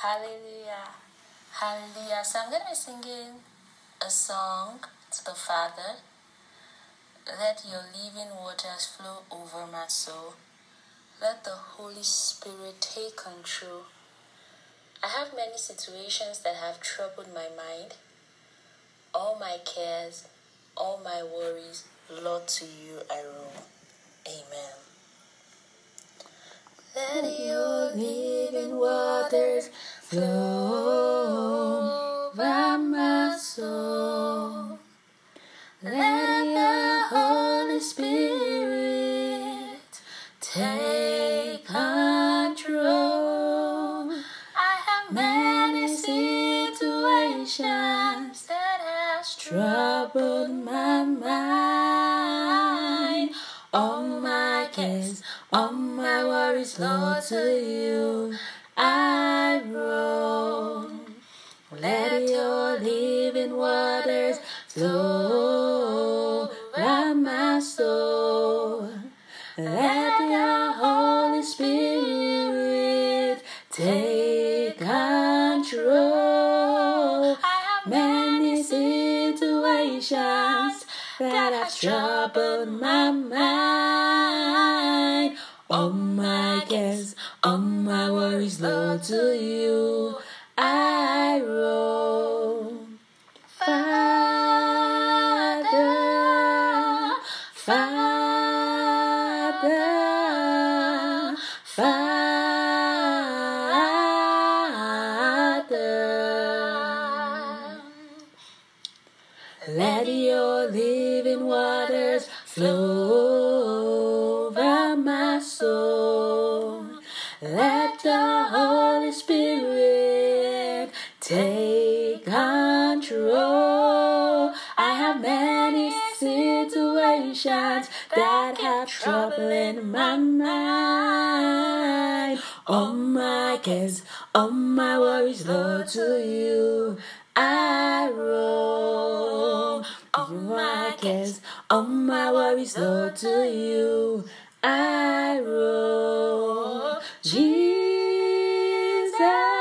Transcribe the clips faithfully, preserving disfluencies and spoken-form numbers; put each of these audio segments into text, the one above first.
Hallelujah. Hallelujah. So I'm going to be singing a song to the Father. Let your living waters flow over my soul. Let the Holy Spirit take control. I have many situations that have troubled my mind. All my cares, all my worries, Lord, to you I roll. Amen. Let your living waters flow over my soul. Let your Holy Spirit take control. I have many situations that has troubled my mind. All my cares, all my worries, Lord, to you I roll. Let your living waters flow over my soul. Let your Holy Spirit take control. I have many situations that have troubled my mind. All my cares, all my worries, Lord, to you I roll. Father, Father, Father, let your living waters flow over my soul. Let the Holy Spirit take control. I have many situations that have troubling my mind. All my cares, all my worries, Lord, to you I roll. All my cares, all my worries, Lord, to you I roll. Jesus,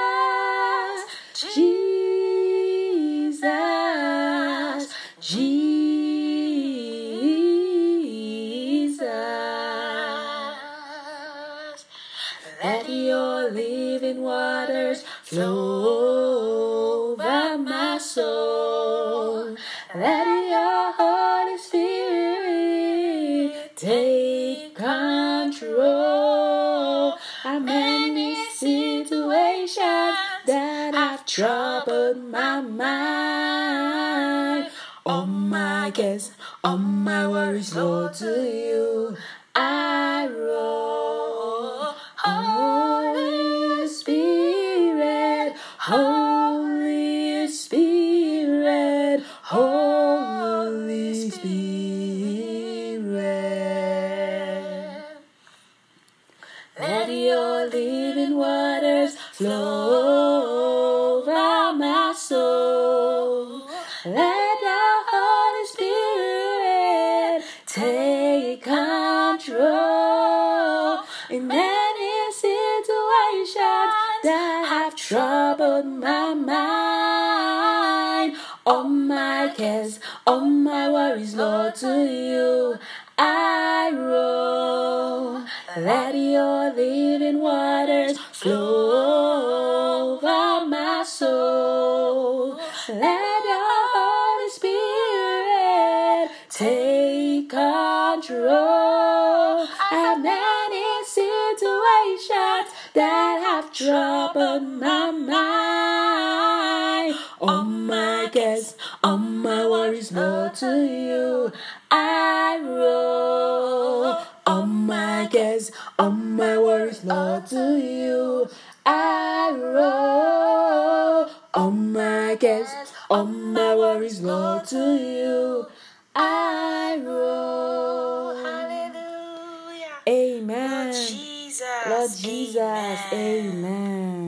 Jesus, Jesus. Let your living waters flow over my soul. Let your Holy Spirit take control. How many situations that have troubled my mind. All my cares, all my worries, Lord, to you I roll. Holy Spirit, Holy Spirit, Holy Spirit. Let your living waters flow over my soul. Let the Holy Spirit take control. In many situations that have troubled my mind. All my cares, all my worries, Lord, to you I roll. Let your living waters flow over my soul. Let your Holy Spirit take control. I have many situations that have troubled my mind. All my cares, all my worries, Lord, to you I roll. All my cares, all my worries, Lord, to you I roll. All my cares, all my worries, Lord, to you I roll. Hallelujah. Amen. Lord Jesus. Lord Jesus. Amen.